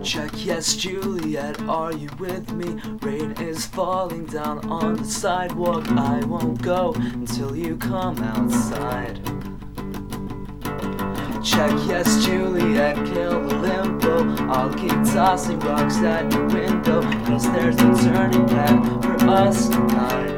Check, yes, Juliet, are you with me? Rain is falling down on the sidewalk. I won't go until you come outside. Check, yes, Juliet, kill the limbo. I'll keep tossing rocks at your window, 'cause there's no turning back for us tonight.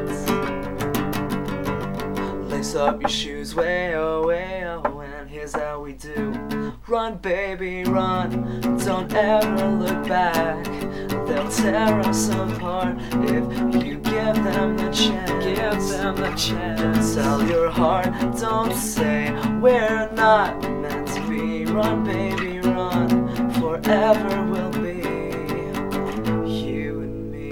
Lace up your shoes, way oh, and here's how we do. Run, baby, run, don't ever look back. They'll tear us apart if you give them the chance. Give them the chance. Sell your heart, don't say we're not meant to be. Run, baby, run, forever will be you and me.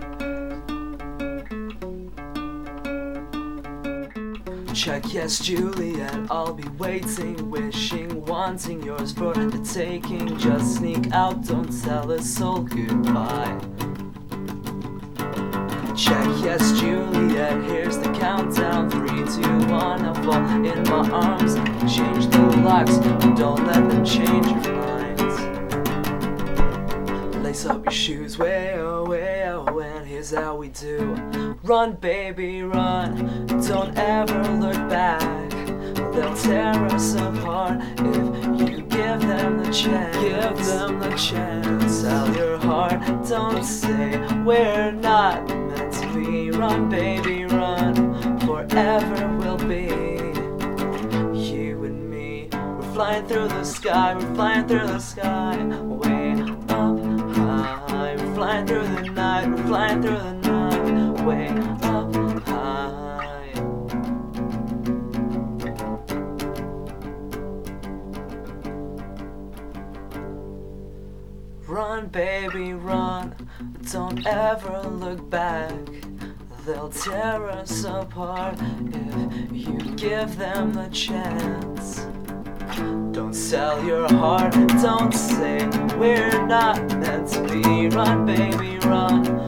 Check, yes, Juliet, I'll be waiting, wishing, wanting yours for the taking. Just sneak out, don't tell a soul goodbye. Check, yes, Juliet, here's the countdown. 3, 2, 1, I'll fall in my arms. Change the locks, don't let them change your minds. Lace up your shoes, way oh, and here's how we do. Run, baby, run, don't ever look back. They'll tear us apart if you give them the chance. Give them the chance. Sell your heart, don't say we're not meant to be. Run, baby, run, forever will be you and me. We're flying through the sky, we're flying through the sky, way up high. We're flying through the night, we're flying through the night, way up high. Run, baby, run, don't ever look back. They'll tear us apart if you give them the chance. Don't sell your heart, don't say we're not meant to be. Run, baby, run,